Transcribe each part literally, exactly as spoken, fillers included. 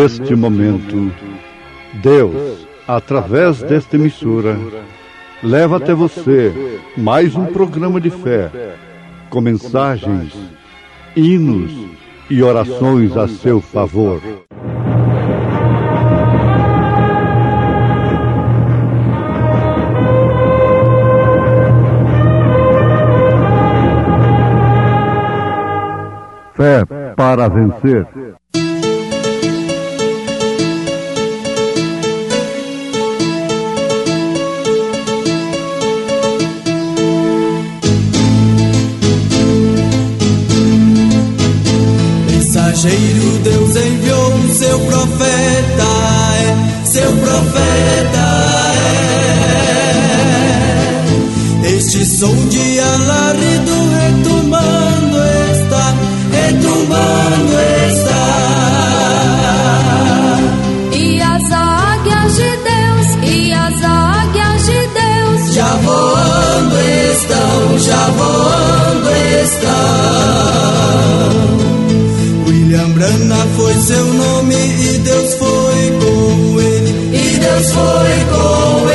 neste momento, Deus, através desta emissora, leva até você mais um programa de fé, com mensagens, hinos e orações a seu favor. Fé para vencer. Mensageiro, Deus enviou o seu profeta, é, seu profeta é. Este som de alarido retumbando está, retumbando está. E as águias de Deus, e as águias de Deus já voando estão, já voando estão. William Branham foi seu nome e Deus foi com ele, e Deus foi com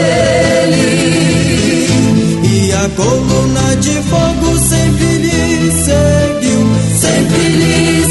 ele. E a coluna de fogo sempre lhe seguiu, sempre lhe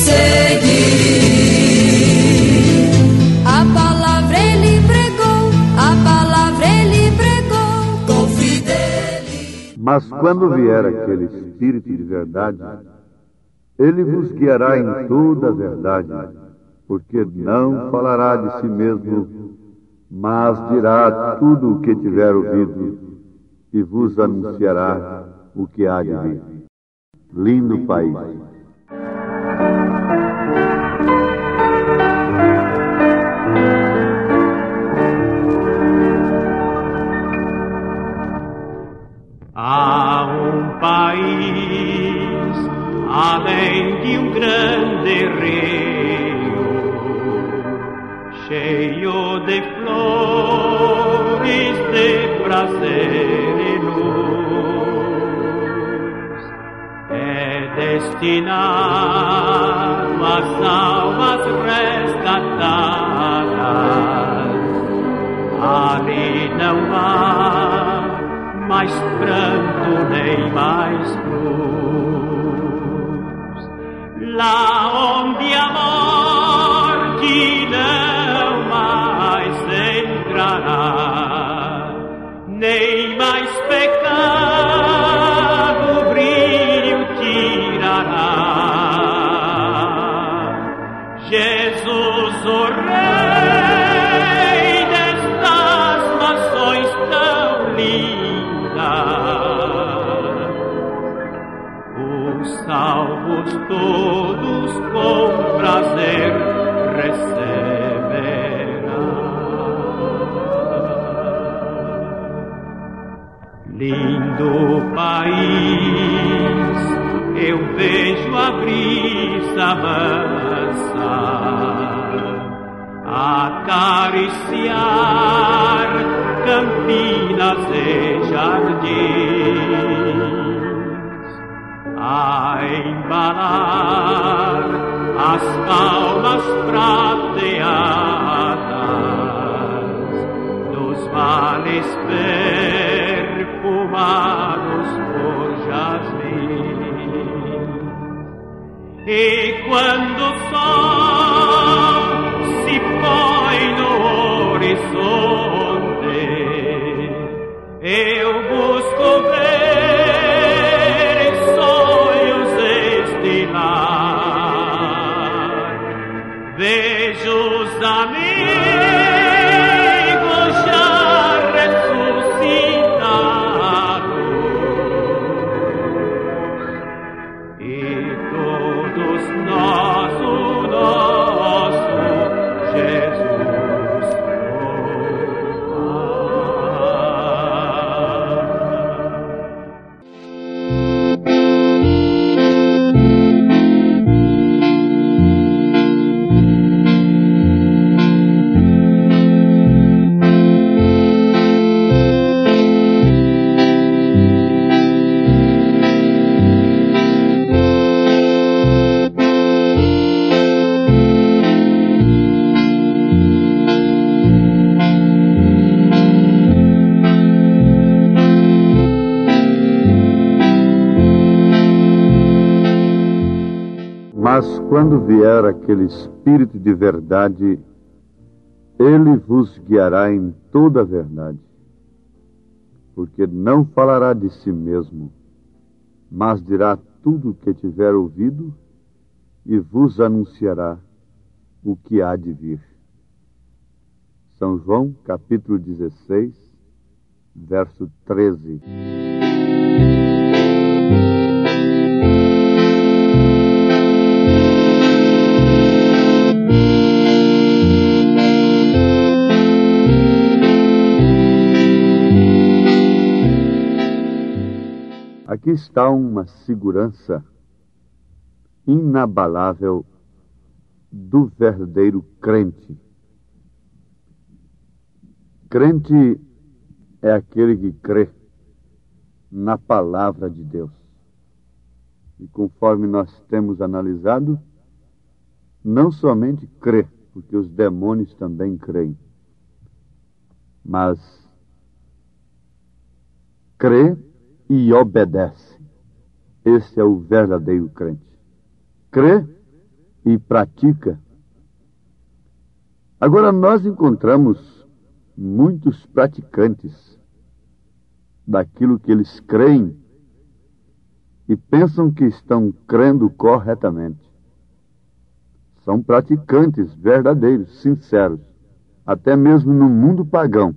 seguiu. A palavra ele pregou, a palavra ele pregou com fidelidade. Mas quando vier aquele Espírito de verdade, ele vos guiará em toda a verdade, porque não falará de si mesmo, mas dirá tudo o que tiver ouvido e vos anunciará o que há de vir. Lindo país. Há um país além de um grande rio, cheio de flores, de prazer e luz, é destinado às almas resgatadas. Ali não há mais pranto nem mais cruz, lá onde a morte não mais entrará, nem mais pecado brilho tirará. Jesus, o Rei destas nações tão lindas, os salvos todos com prazer receberá. Lindo país, eu vejo a brisa mansa acariciar campinas e jardins, a embalar as palmas prateadas dos vales perfumados por jasmim. E quando o sol se põe no horizonte, eu busco ver em sonhos este lar. Vejo os amigos já ressuscitados e todos nós o nome Mas quando vier aquele Espírito de verdade, ele vos guiará em toda a verdade, porque não falará de si mesmo, mas dirá tudo o que tiver ouvido e vos anunciará o que há de vir. São João, capítulo dezesseis, verso treze. Aqui está uma segurança inabalável do verdadeiro crente. Crente é aquele que crê na palavra de Deus. E conforme nós temos analisado, não somente crê, porque os demônios também creem, mas crê e obedece. Esse é o verdadeiro crente. Crê e pratica. Agora nós encontramos muitos praticantes daquilo que eles creem e pensam que estão crendo corretamente. São praticantes verdadeiros, sinceros, até mesmo no mundo pagão.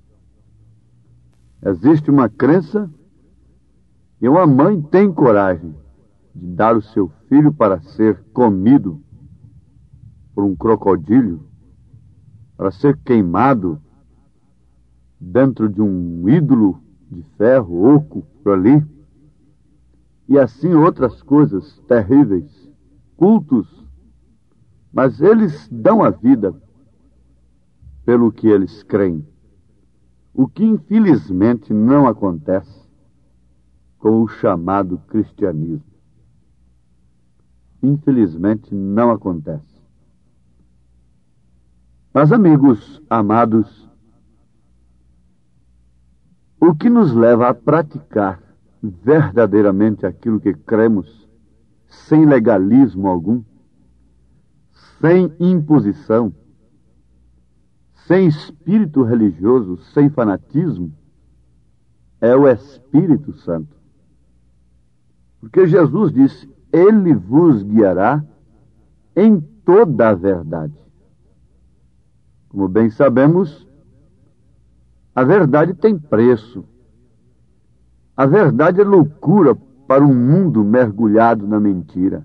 Existe uma crença e uma mãe tem coragem de dar o seu filho para ser comido por um crocodilo, para ser queimado dentro de um ídolo de ferro oco por ali, e assim outras coisas terríveis, cultos, mas eles dão a vida pelo que eles creem, o que infelizmente não acontece com o chamado cristianismo. Infelizmente não acontece. Mas, amigos amados, o que nos leva a praticar verdadeiramente aquilo que cremos, sem legalismo algum, sem imposição, sem espírito religioso, sem fanatismo, é o Espírito Santo. Porque Jesus disse: Ele vos guiará em toda a verdade. Como bem sabemos, a verdade tem preço. A verdade é loucura para um mundo mergulhado na mentira.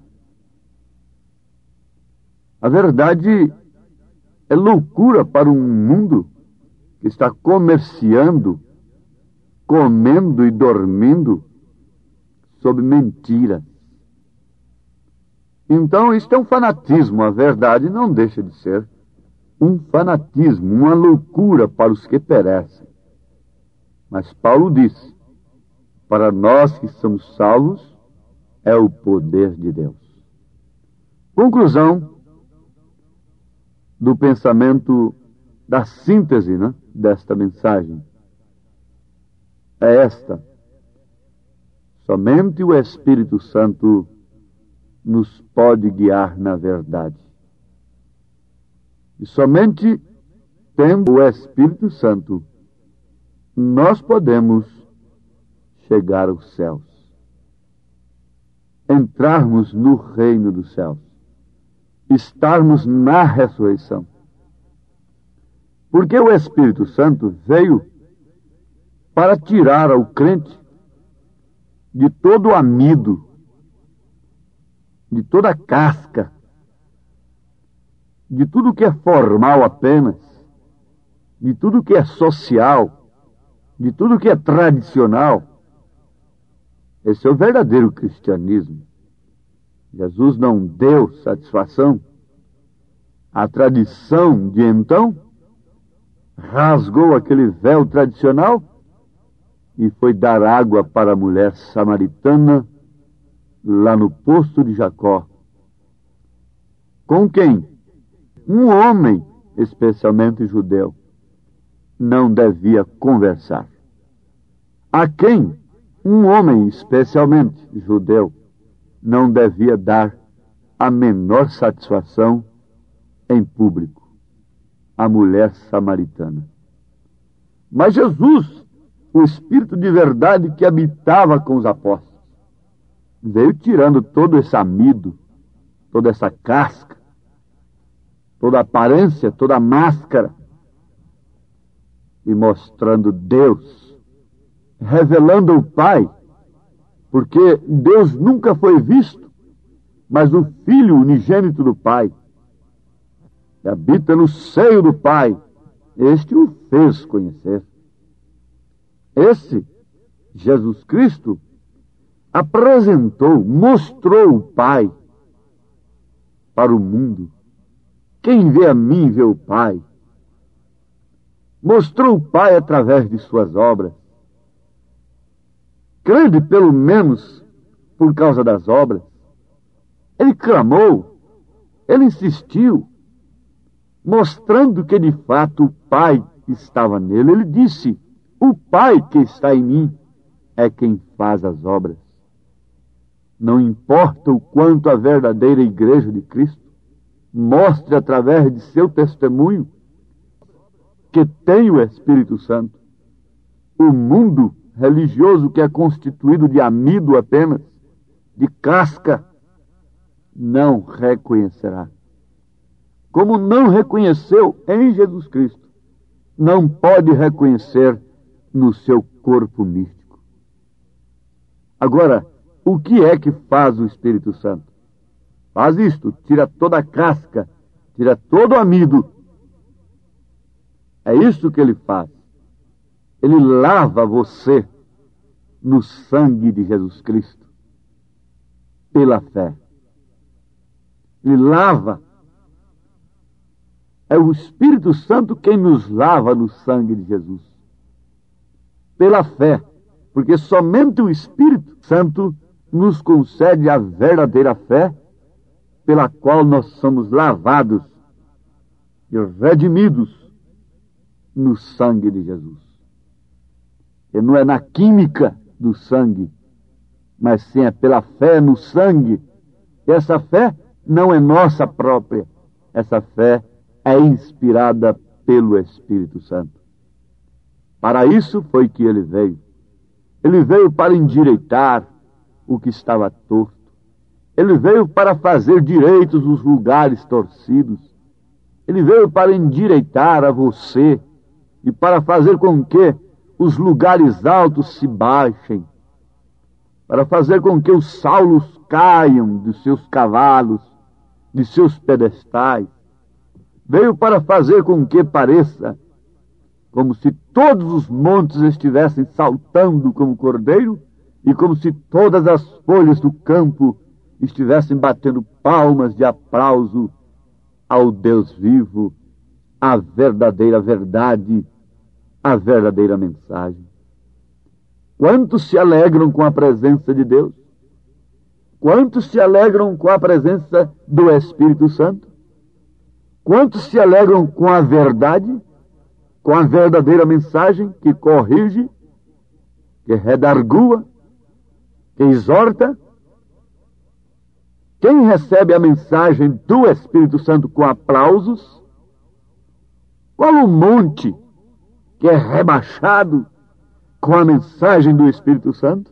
A verdade é loucura para um mundo que está comerciando, comendo e dormindo sob mentira. Então, isto é um fanatismo. A verdade não deixa de ser um fanatismo, uma loucura para os que perecem. Mas Paulo disse: para nós que somos salvos, é o poder de Deus. Conclusão do pensamento, da síntese, né, desta mensagem é esta: somente o Espírito Santo nos pode guiar na verdade. E somente tendo o Espírito Santo, nós podemos chegar aos céus, entrarmos no reino dos céus, estarmos na ressurreição. Porque o Espírito Santo veio para tirar ao crente de todo o amido, de toda a casca, de tudo que é formal apenas, de tudo que é social, de tudo que é tradicional. Esse é o verdadeiro cristianismo. Jesus não deu satisfação à tradição de então, rasgou aquele véu tradicional e foi dar água para a mulher samaritana lá no poço de Jacó. Com quem? Um homem, especialmente judeu, não devia conversar. A quem um homem, especialmente judeu, não devia dar a menor satisfação em público, a mulher samaritana. Mas Jesus, o Espírito de verdade que habitava com os apóstolos, veio tirando todo esse amido, toda essa casca, toda a aparência, toda a máscara, e mostrando Deus, revelando o Pai, porque Deus nunca foi visto, mas o Filho unigênito do Pai, que habita no seio do Pai, este o fez conhecer. Esse, Jesus Cristo, apresentou, mostrou o Pai para o mundo. Quem vê a mim vê o Pai. Mostrou o Pai através de suas obras. Crede pelo menos por causa das obras. Ele clamou, ele insistiu, mostrando que de fato o Pai estava nele. Ele disse: o Pai que está em mim é quem faz as obras. Não importa o quanto a verdadeira igreja de Cristo mostre através de seu testemunho que tem o Espírito Santo, o mundo religioso que é constituído de amido apenas, de casca, não reconhecerá. Como não reconheceu em Jesus Cristo, não pode reconhecer no seu corpo místico. Agora, o que é que faz o Espírito Santo? Faz isto, tira toda a casca, tira todo o amido. É isso que ele faz. Ele lava você no sangue de Jesus Cristo, pela fé. Ele lava. É o Espírito Santo quem nos lava no sangue de Jesus, pela fé, porque somente o Espírito Santo nos concede a verdadeira fé, pela qual nós somos lavados e redimidos no sangue de Jesus. E não é na química do sangue, mas sim é pela fé no sangue. E essa fé não é nossa própria, essa fé é inspirada pelo Espírito Santo. Para isso foi que ele veio. Ele veio para endireitar o que estava torto. Ele veio para fazer direitos os lugares torcidos. Ele veio para endireitar a você e para fazer com que os lugares altos se baixem, para fazer com que os Saulos caiam de seus cavalos, de seus pedestais. Veio para fazer com que pareça como se todos os montes estivessem saltando como cordeiro e como se todas as folhas do campo estivessem batendo palmas de aplauso ao Deus vivo, à verdadeira verdade, à verdadeira mensagem. Quantos se alegram com a presença de Deus? Quantos se alegram com a presença do Espírito Santo? Quantos se alegram com a verdade, com a verdadeira mensagem que corrige, que redargua, que exorta? Quem recebe a mensagem do Espírito Santo com aplausos? Qual o monte que é rebaixado com a mensagem do Espírito Santo?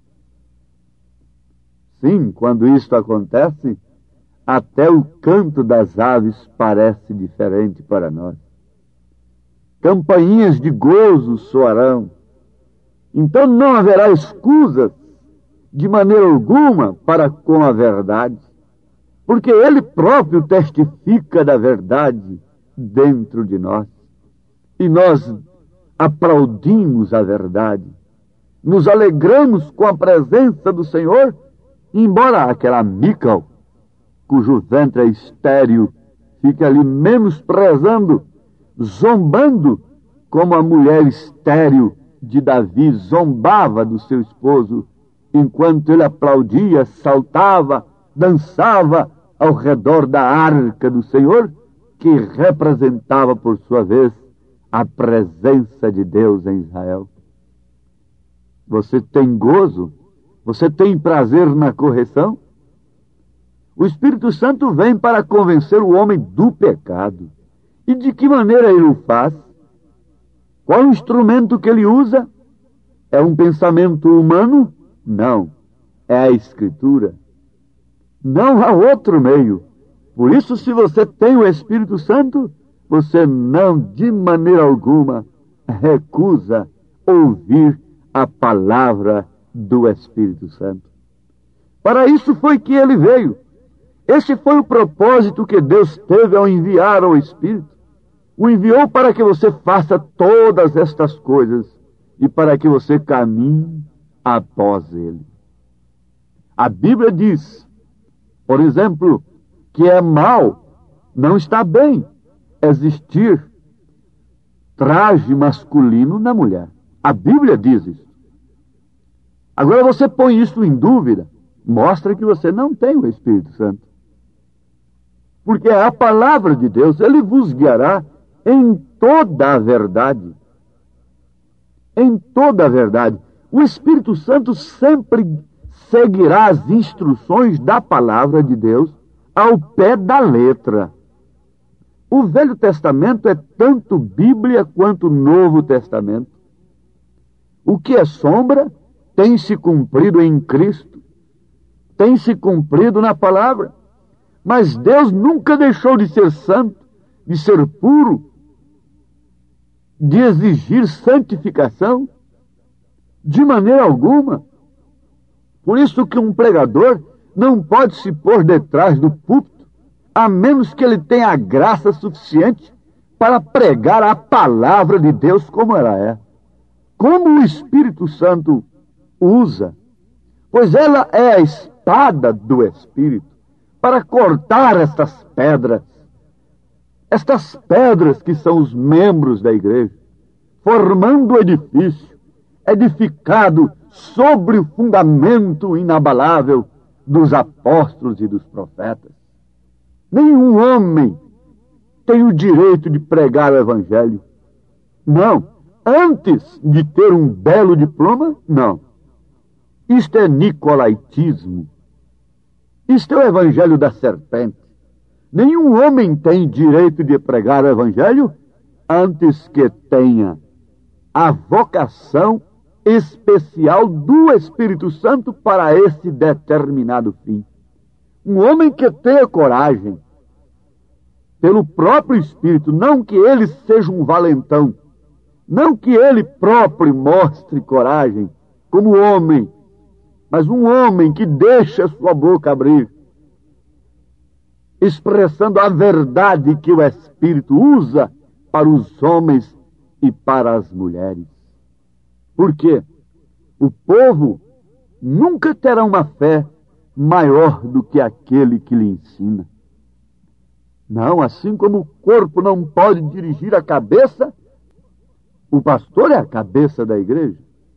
Sim, quando isto acontece, até o canto das aves parece diferente para nós. Campainhas de gozo soarão. Então não haverá escusas de maneira alguma para com a verdade, porque ele próprio testifica da verdade dentro de nós. E nós aplaudimos a verdade, nos alegramos com a presença do Senhor, embora aquela Mícal, cujo ventre é estéril, fique ali menosprezando, zombando, como a mulher estéril de Davi zombava do seu esposo, enquanto ele aplaudia, saltava, dançava ao redor da arca do Senhor, que representava, por sua vez, a presença de Deus em Israel. Você tem gozo? Você tem prazer na correção? O Espírito Santo vem para convencer o homem do pecado. E de que maneira ele o faz? Qual o instrumento que ele usa? É um pensamento humano? Não. É a Escritura. Não há outro meio. Por isso, se você tem o Espírito Santo, você não, de maneira alguma, recusa ouvir a palavra do Espírito Santo. Para isso foi que ele veio. Esse foi o propósito que Deus teve ao enviar o Espírito. O enviou para que você faça todas estas coisas e para que você caminhe após ele. A Bíblia diz, por exemplo, que é mal, não está bem, existir traje masculino na mulher. A Bíblia diz isso. Agora você põe isso em dúvida, mostra que você não tem o Espírito Santo. Porque a palavra de Deus, ele vos guiará em toda a verdade. Em toda a verdade. O Espírito Santo sempre seguirá as instruções da palavra de Deus ao pé da letra. O Velho Testamento é tanto Bíblia quanto Novo Testamento. O que é sombra tem se cumprido em Cristo, tem se cumprido na palavra. Mas Deus nunca deixou de ser santo, de ser puro, de exigir santificação, de maneira alguma. Por isso que um pregador não pode se pôr detrás do púlpito, a menos que ele tenha a graça suficiente para pregar a palavra de Deus como ela é. Como o Espírito Santo usa, pois ela é a espada do Espírito para cortar estas pedras, estas pedras que são os membros da igreja, formando o edifício, edificado sobre o fundamento inabalável dos apóstolos e dos profetas. Nenhum homem tem o direito de pregar o evangelho. Não. Antes de ter um belo diploma, não. Isto é nicolaitismo. Isto é o evangelho da serpente. Nenhum homem tem direito de pregar o evangelho antes que tenha a vocação especial do Espírito Santo para esse determinado fim. Um homem que tenha coragem, pelo próprio Espírito, não que ele seja um valentão, não que ele próprio mostre coragem como homem, mas um homem que deixa sua boca abrir, expressando a verdade que o Espírito usa para os homens e para as mulheres. Por quê? O povo nunca terá uma fé maior do que aquele que lhe ensina. Não, assim como o corpo não pode dirigir a cabeça, o pastor é a cabeça da igreja,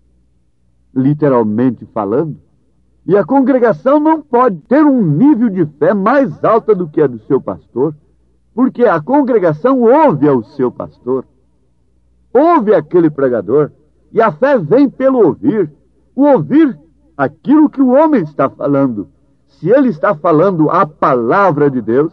literalmente falando. E a congregação não pode ter um nível de fé mais alta do que a do seu pastor, porque a congregação ouve ao seu pastor, ouve aquele pregador, e a fé vem pelo ouvir. O ouvir aquilo que o homem está falando. Se ele está falando a palavra de Deus,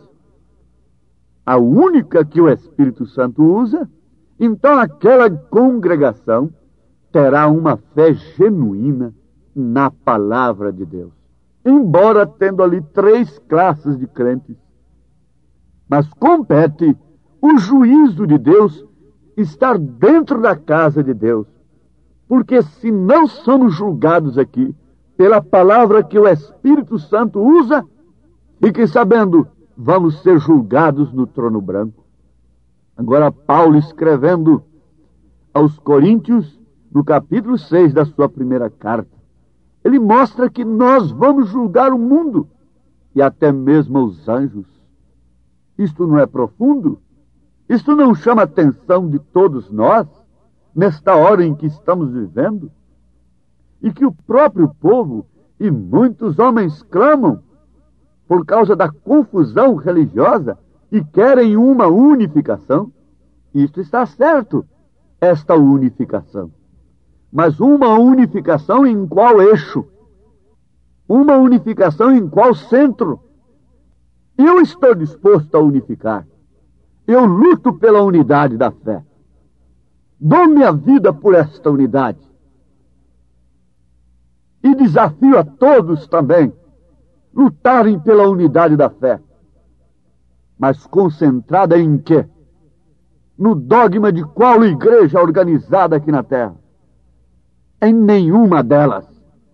a única que o Espírito Santo usa, então aquela congregação terá uma fé genuína na palavra de Deus. Embora tendo ali três classes de crentes. Mas compete o juízo de Deus estar dentro da casa de Deus. Porque se não somos julgados aqui pela palavra que o Espírito Santo usa, fiquem sabendo, vamos ser julgados no trono branco. Agora Paulo, escrevendo aos Coríntios, no capítulo seis da sua primeira carta, ele mostra que nós vamos julgar o mundo e até mesmo os anjos. Isto não é profundo? Isto não chama a atenção de todos nós, nesta hora em que estamos vivendo? E que o próprio povo e muitos homens clamam por causa da confusão religiosa e querem uma unificação. Isto está certo, esta unificação. Mas uma unificação em qual eixo? Uma unificação em qual centro? Eu estou disposto a unificar. Eu luto pela unidade da fé. Dou minha vida por esta unidade. E desafio a todos também lutarem pela unidade da fé. Mas concentrada em quê? No dogma de qual igreja organizada aqui na Terra? Em nenhuma delas.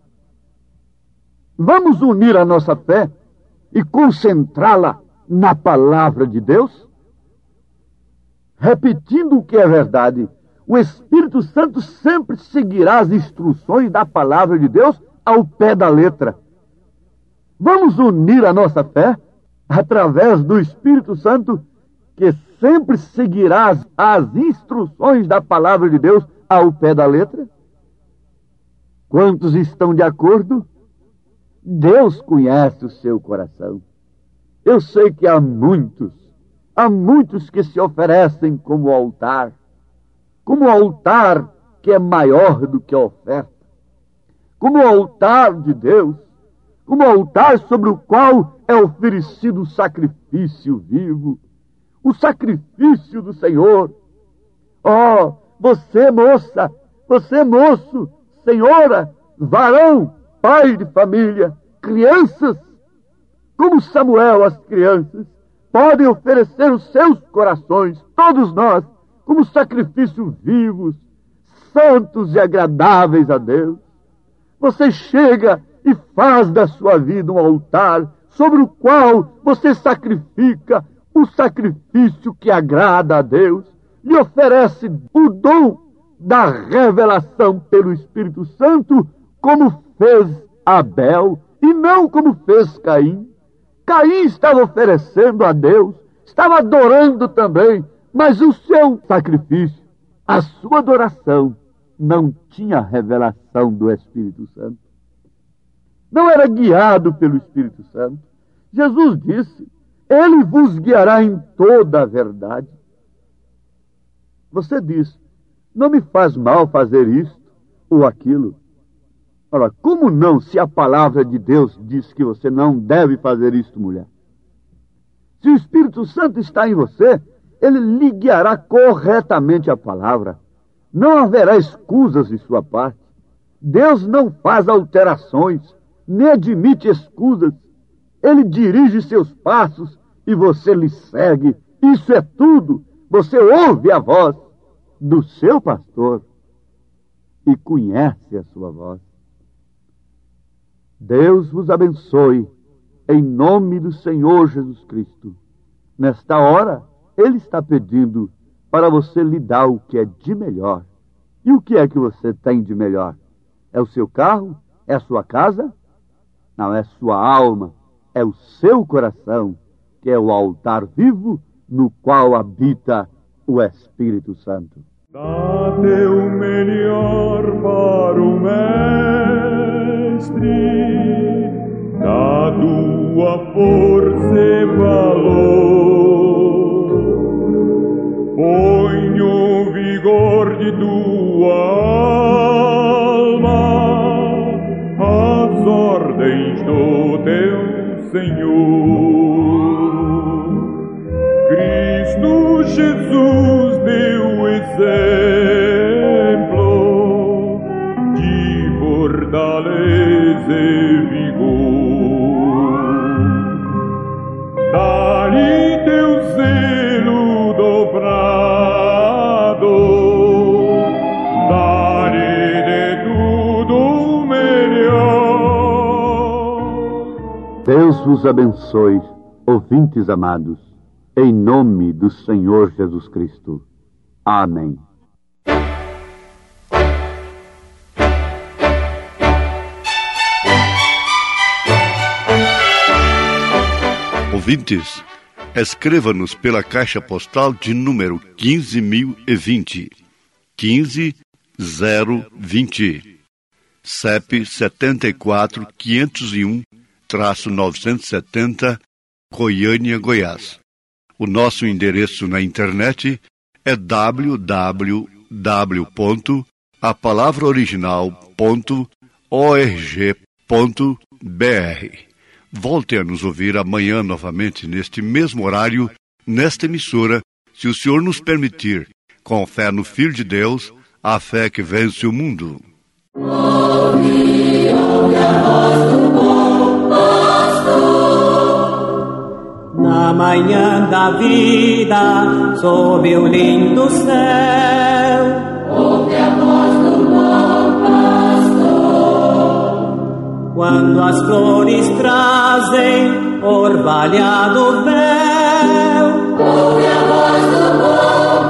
Vamos unir a nossa fé e concentrá-la na palavra de Deus? Repetindo o que é verdade, o Espírito Santo sempre seguirá as instruções da palavra de Deus ao pé da letra. Vamos unir a nossa fé através do Espírito Santo, que sempre seguirá as, as instruções da palavra de Deus ao pé da letra? Quantos estão de acordo? Deus conhece o seu coração. Eu sei que há muitos, há muitos que se oferecem como altar, como altar que é maior do que a oferta, como altar de Deus, como altar sobre o qual é oferecido o sacrifício vivo, o sacrifício do Senhor. Oh, você moça, você moço, senhora, varão, pai de família, crianças, como Samuel, as crianças, podem oferecer os seus corações, todos nós, como sacrifícios vivos, santos e agradáveis a Deus. Você chega e faz da sua vida um altar sobre o qual você sacrifica o sacrifício que agrada a Deus, lhe oferece o dom da revelação pelo Espírito Santo, como fez Abel e não como fez Caim. Caim estava oferecendo a Deus, estava adorando também, mas o seu sacrifício, a sua adoração, não tinha revelação do Espírito Santo. Não era guiado pelo Espírito Santo. Jesus disse: Ele vos guiará em toda a verdade. Você diz: não me faz mal fazer isto ou aquilo. Ora, como não, se a palavra de Deus diz que você não deve fazer isto, mulher? Se o Espírito Santo está em você, ele lhe guiará corretamente a palavra. Não haverá escusas de sua parte. Deus não faz alterações, nem admite escusas. Ele dirige seus passos e você lhe segue. Isso é tudo. Você ouve a voz do seu pastor e conhece a sua voz. Deus vos abençoe, em nome do Senhor Jesus Cristo. Nesta hora, Ele está pedindo para você lhe dar o que é de melhor. E o que é que você tem de melhor? É o seu carro? É a sua casa? Não, é sua alma, é o seu coração, que é o altar vivo no qual habita o Espírito Santo. Dá teu melhor para o Mestre, dá tua força e valor, põe o vigor de tua alma às ordens do teu Senhor. Cristo Jesus deu exemplo de fortaleza e vigor. Dá-lhe teu zelo dobrado, dá-lhe de tudo melhor. Deus vos abençoe, ouvintes amados, em nome do Senhor Jesus Cristo. Amém. Ouvintes, escreva-nos pela caixa postal de número quinze mil e vinte, quinze zero vinte, C E P setenta e quatro quinhentos e um novecentos e setenta, Goiânia, Goiás. O nosso endereço na internet é w w w ponto a palavra original ponto org ponto b r. Volte a nos ouvir amanhã novamente, neste mesmo horário, nesta emissora, se o Senhor nos permitir, com fé no Filho de Deus, a fé que vence o mundo. Ouve, ouve a voz do bom pastor. Na manhã da vida, sob o lindo céu, ouve a voz do bom pastor. Quando as flores trazem orvalhado véu, ouve a voz do bom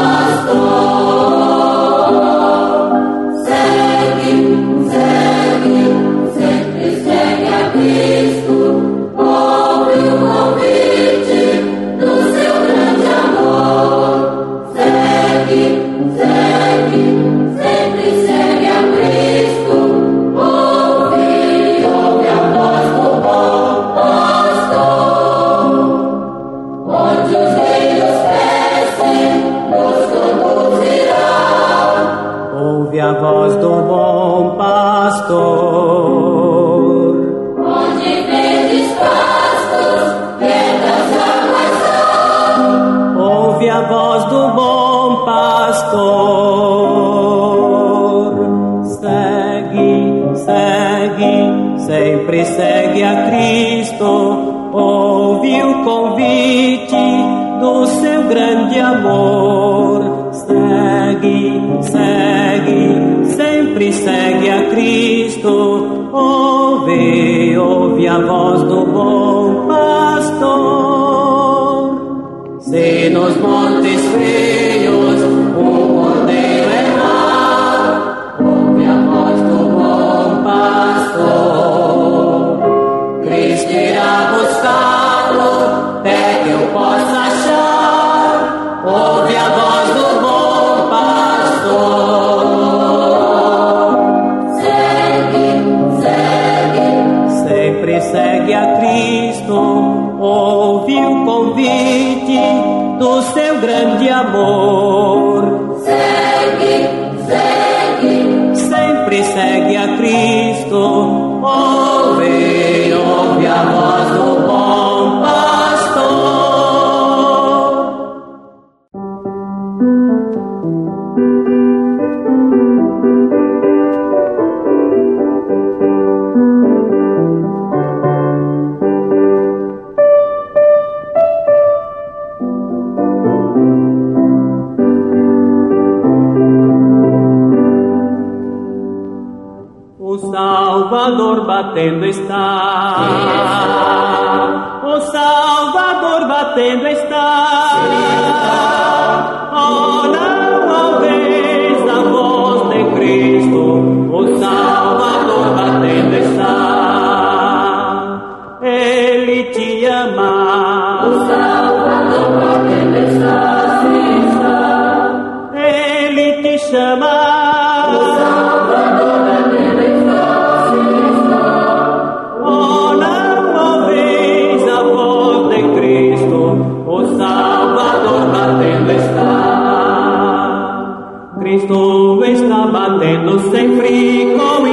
pastor. Segue, segue, sempre segue a Cristo. Ouve o convite do seu grande amor. Segue, segue, sempre segue a Cristo. Ouve, ouve a voz do bom pastor. Onde os rios crescem, nos conduzirá. Ouve a voz do bom pastor. Onde verdes pastos, verdes águas são. Ouve a voz do bom pastor. Segue, segue, sempre segue a Cristo. Ouve o convite do seu grande amor. Segue, segue, sempre segue a Cristo. Ouve, ouve a voz do bom pastor. Se nos montes feios um cordeiro errar, ouve a voz do bom pastor. Cristo irá buscá-lo até que eu possa achar. Ouve a voz do bom pastor. Segue, segue, sempre segue a Cristo. Ouve o convite do seu grande amor. Segue, segue, sempre segue a Cristo. Ouve, ouve a voz do bom pastor. O Salvador batendo está. O Salvador batendo está. Oh, não ouves a voz de Cristo. O Salvador batendo está. Ele te ama. O Salvador batendo está. Ele te chama. O Salvador batendo está. Oh, não ouvis a voz de Cristo. O Salvador batendo está. Cristo está batendo sempre com